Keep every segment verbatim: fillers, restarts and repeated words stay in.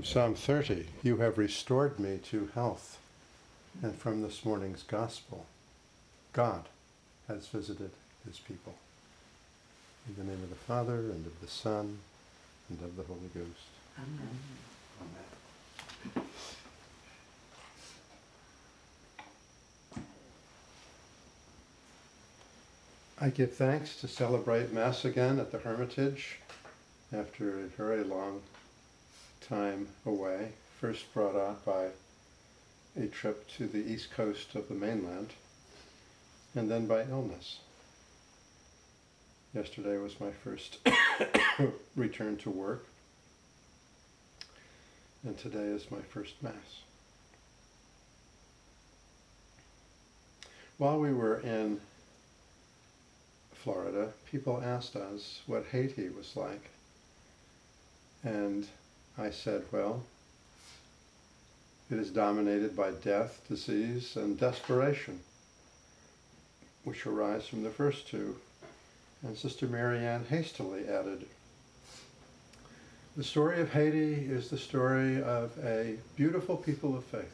From Psalm thirty, you have restored me to health. And from this morning's Gospel, God has visited his people. In the name of the Father, and of the Son, and of the Holy Ghost. Amen. Amen. I give thanks to celebrate Mass again at the Hermitage after a very long time away, first brought out by a trip to the east coast of the mainland, and then by illness. Yesterday was my first return to work, and today is my first Mass. While we were in Florida, people asked us what Haiti was like, and I said, well, it is dominated by death, disease, and desperation, which arise from the first two. And Sister Marianne hastily added, the story of Haiti is the story of a beautiful people of faith.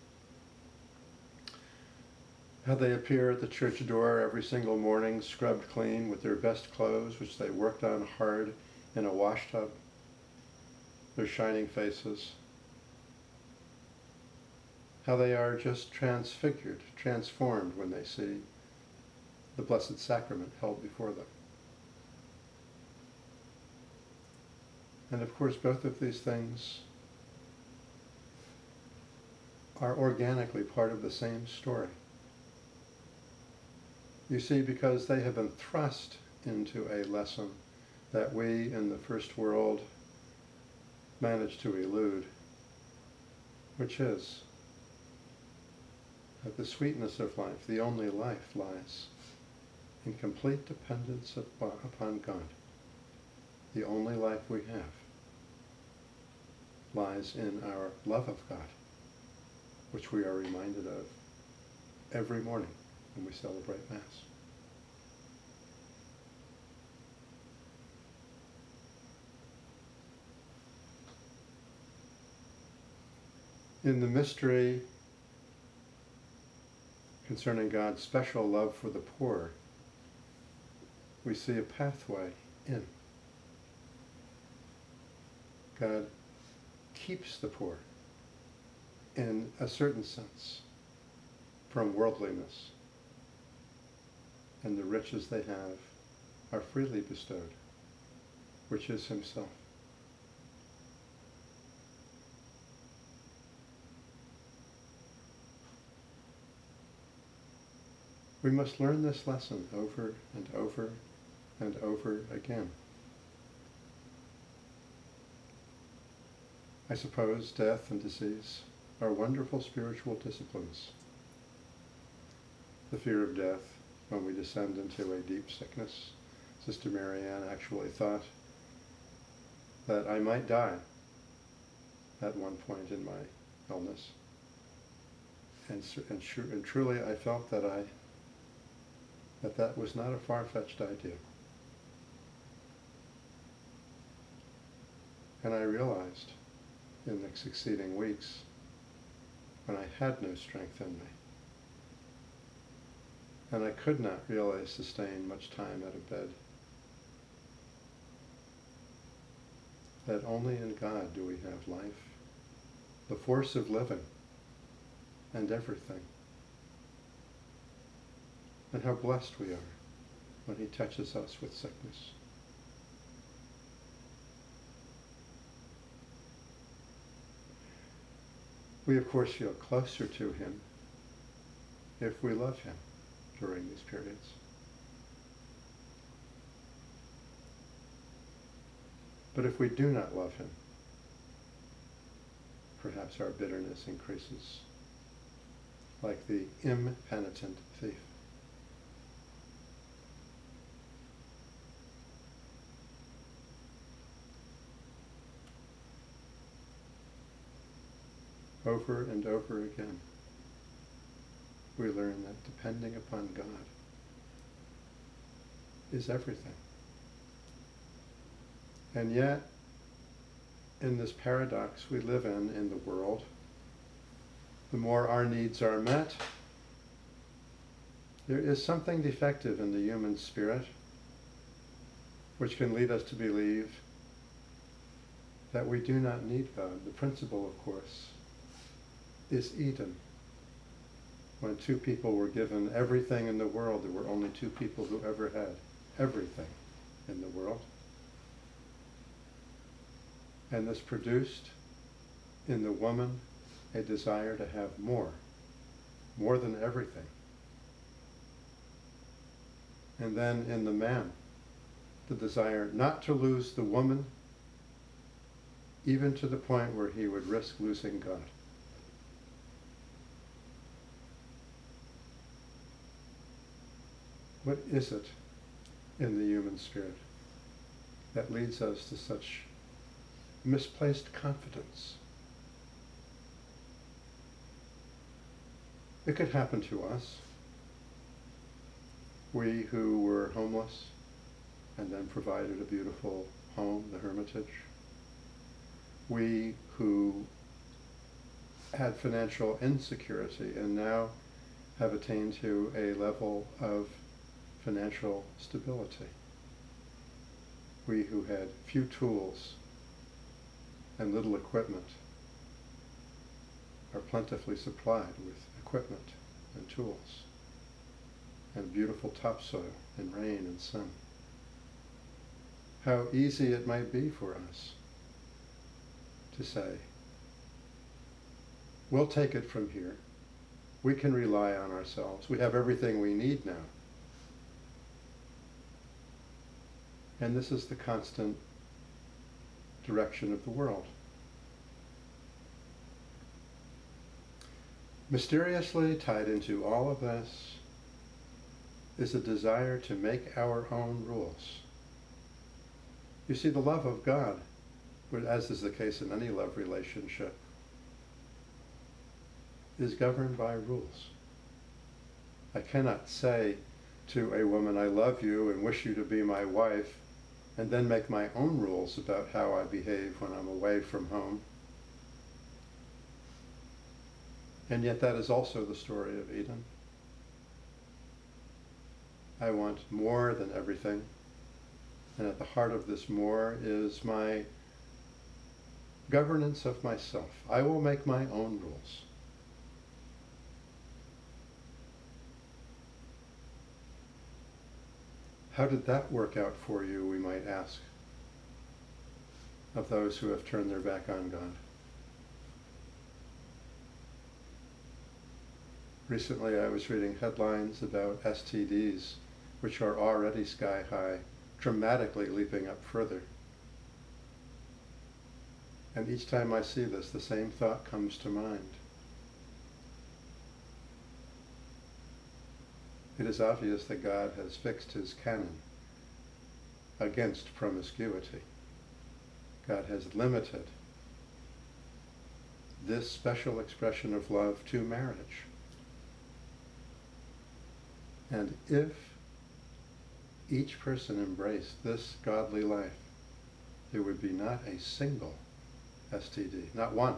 How they appear at the church door every single morning, scrubbed clean with their best clothes, which they worked on hard in a wash tub. Their shining faces. How they are just transfigured, transformed when they see the Blessed Sacrament held before them. And of course, both of these things are organically part of the same story. You see, because they have been thrust into a lesson that we in the first world managed to elude, which is that the sweetness of life, the only life, lies in complete dependence upon God. The only life we have lies in our love of God, which we are reminded of every morning when we celebrate Mass. In the mystery concerning God's special love for the poor, we see a pathway in. God keeps the poor, in a certain sense, from worldliness, and the riches they have are freely bestowed, which is himself. We must learn this lesson over and over and over again. I suppose death and disease are wonderful spiritual disciplines. The fear of death, when we descend into a deep sickness. Sister Marianne actually thought that I might die at one point in my illness. And, and, and truly I felt that I that that was not a far-fetched idea. And I realized in the succeeding weeks, when I had no strength in me, and I could not really sustain much time at a bed, that only in God do we have life, the force of living, and everything. And how blessed we are when he touches us with sickness. We of course feel closer to him if we love him during these periods. But if we do not love him, perhaps our bitterness increases, like the impenitent thief. Over and over again, we learn that depending upon God is everything. And yet, in this paradox we live in, in the world, the more our needs are met, there is something defective in the human spirit which can lead us to believe that we do not need God. The principle, of course, is Eden. When two people were given everything in the world, there were only two people who ever had everything in the world. And this produced in the woman a desire to have more, more than everything. And then in the man, the desire not to lose the woman, even to the point where he would risk losing God. What is it in the human spirit that leads us to such misplaced confidence? It could happen to us. We who were homeless and then provided a beautiful home, the Hermitage. We who had financial insecurity and now have attained to a level of financial stability. We who had few tools and little equipment are plentifully supplied with equipment and tools and beautiful topsoil in rain and sun. How easy it might be for us to say, we'll take it from here. We can rely on ourselves. We have everything we need now. And this is the constant direction of the world. Mysteriously tied into all of this is a desire to make our own rules. You see, the love of God, as is the case in any love relationship, is governed by rules. I cannot say to a woman, I love you and wish you to be my wife, and then make my own rules about how I behave when I'm away from home. And yet that is also the story of Eden. I want more than everything, and at the heart of this more is my governance of myself. I will make my own rules. How did that work out for you, we might ask, of those who have turned their back on God? Recently I was reading headlines about S T Ds, which are already sky high, dramatically leaping up further. And each time I see this, the same thought comes to mind. It is obvious that God has fixed his canon against promiscuity. God has limited this special expression of love to marriage. And if each person embraced this godly life, there would be not a single S T D, not one.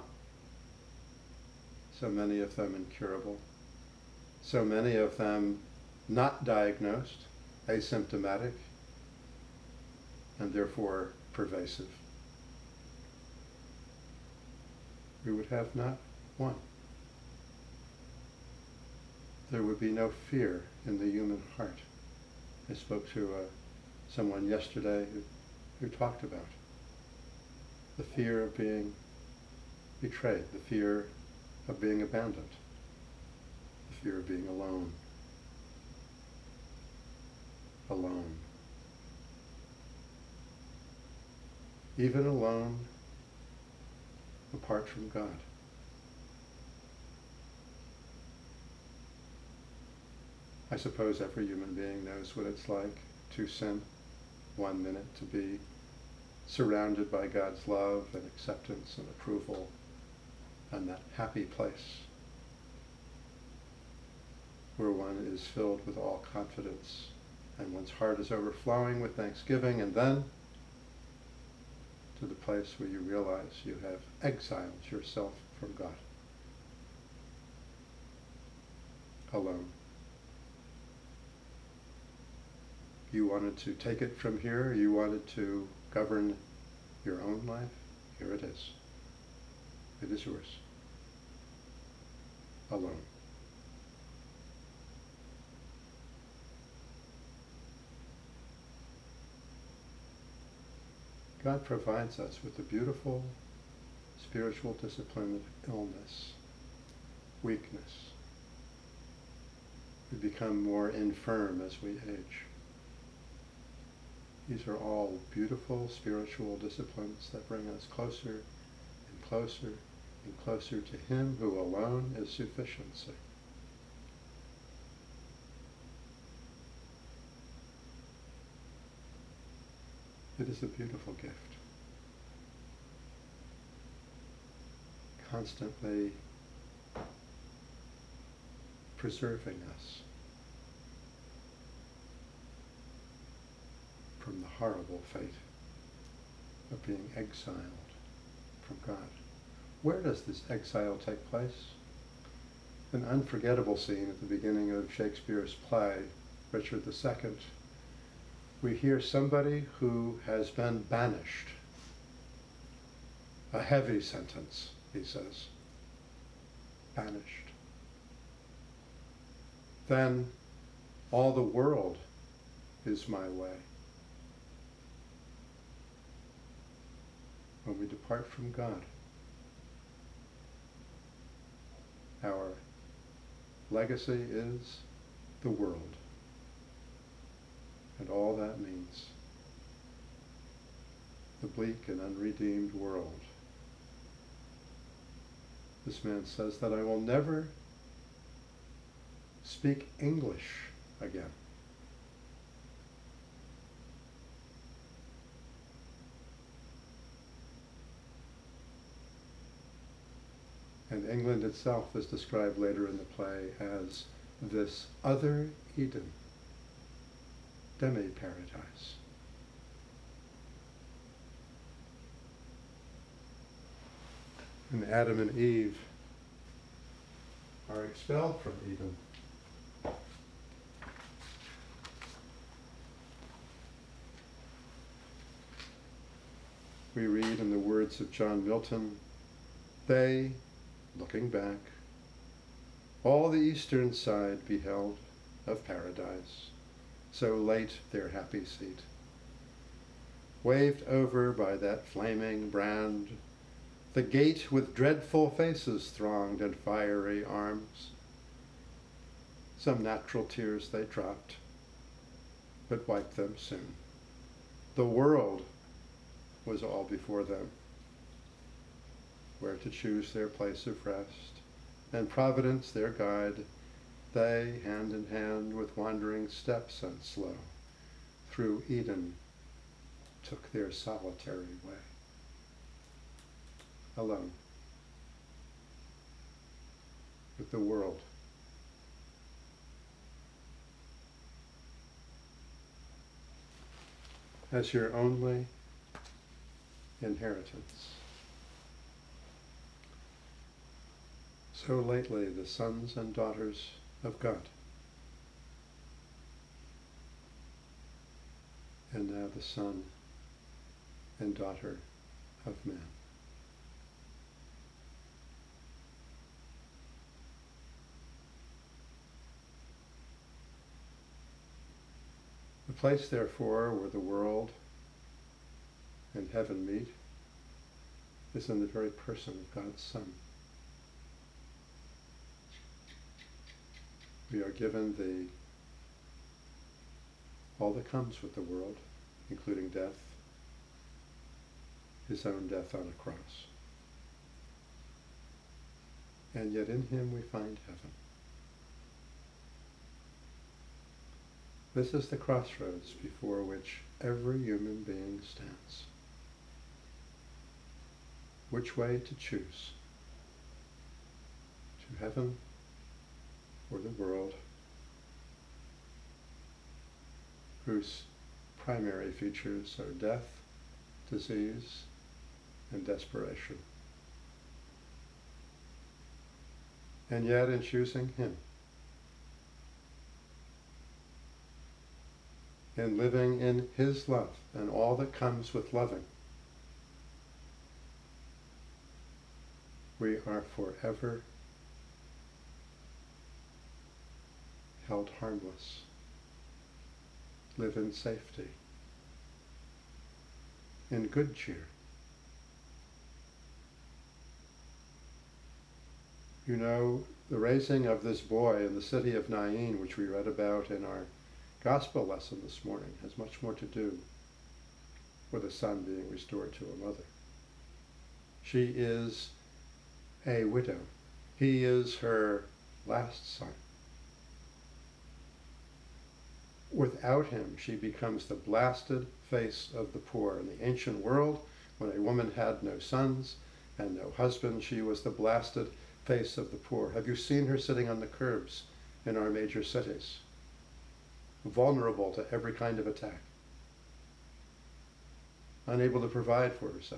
So many of them incurable, so many of them not diagnosed, asymptomatic, and therefore pervasive. We would have not one. There would be no fear in the human heart. I spoke to uh, someone yesterday who, who talked about the fear of being betrayed, the fear of being abandoned, the fear of being alone. Alone. Even alone, apart from God. I suppose every human being knows what it's like to sin one minute, to be surrounded by God's love and acceptance and approval and that happy place where one is filled with all confidence and one's heart is overflowing with thanksgiving, and then to to the place where you realize you have exiled yourself from God. Alone. You wanted to take it from here, you wanted to govern your own life, here it is. It is yours. Alone. God provides us with the beautiful spiritual discipline of illness, weakness. We become more infirm as we age. These are all beautiful spiritual disciplines that bring us closer and closer and closer to Him who alone is sufficiency. It is a beautiful gift. Constantly preserving us from the horrible fate of being exiled from God. Where does this exile take place? An unforgettable scene at the beginning of Shakespeare's play, Richard the Second. We hear somebody who has been banished. A heavy sentence, he says. Banished. Then all the world is my way. When we depart from God, our legacy is the world. And all that means. The bleak and unredeemed world. This man says that I will never speak English again. And England itself is described later in the play as this other Eden. Demi-paradise. And Adam and Eve are expelled from Eden. We read in the words of John Milton, they, looking back, all the eastern side beheld of paradise, so late their happy seat. Waved over by that flaming brand, the gate with dreadful faces thronged and fiery arms. Some natural tears they dropped, but wiped them soon. The world was all before them, where to choose their place of rest, and Providence their guide. They, hand in hand with wandering steps and slow, through Eden took their solitary way. Alone, with the world. As your only inheritance. So lately the sons and daughters of God, and now the son and daughter of man. The place, therefore, where the world and heaven meet is in the very person of God's Son. We are given the all that comes with the world, including death, His own death on a cross. And yet in Him we find heaven. This is the crossroads before which every human being stands. Which way to choose? To heaven or the world, whose primary features are death, disease, and desperation. And yet in choosing him, in living in his love and all that comes with loving, we are forever held harmless, live in safety, in good cheer. You know, the raising of this boy in the city of Nain, which we read about in our gospel lesson this morning, has much more to do with a son being restored to a mother. She is a widow. He is her last son. Without him, she becomes the blasted face of the poor. In the ancient world, when a woman had no sons and no husband, she was the blasted face of the poor. Have you seen her sitting on the curbs in our major cities? Vulnerable to every kind of attack. Unable to provide for herself.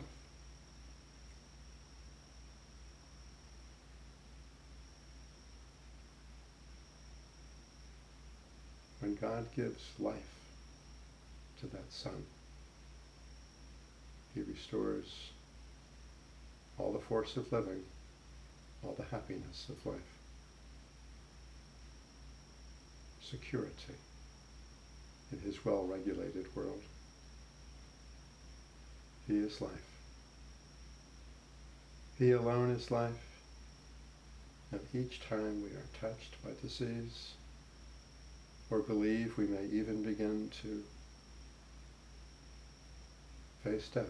When God gives life to that son, he restores all the force of living, all the happiness of life, security in his well-regulated world. He is life. He alone is life, and each time we are touched by disease, or believe we may even begin to face death,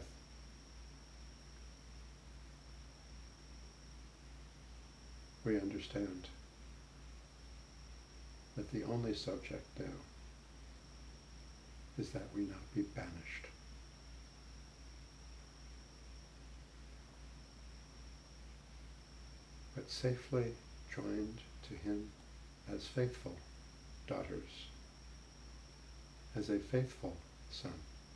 we understand that the only subject now is that we not be banished. But safely joined to him as faithful daughters, as a faithful son,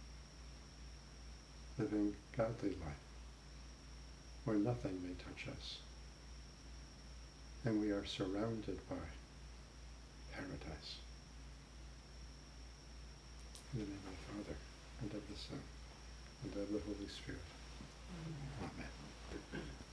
living godly life, where nothing may touch us, and we are surrounded by paradise. In the name of the Father, and of the Son, and of the Holy Spirit. Amen. Amen.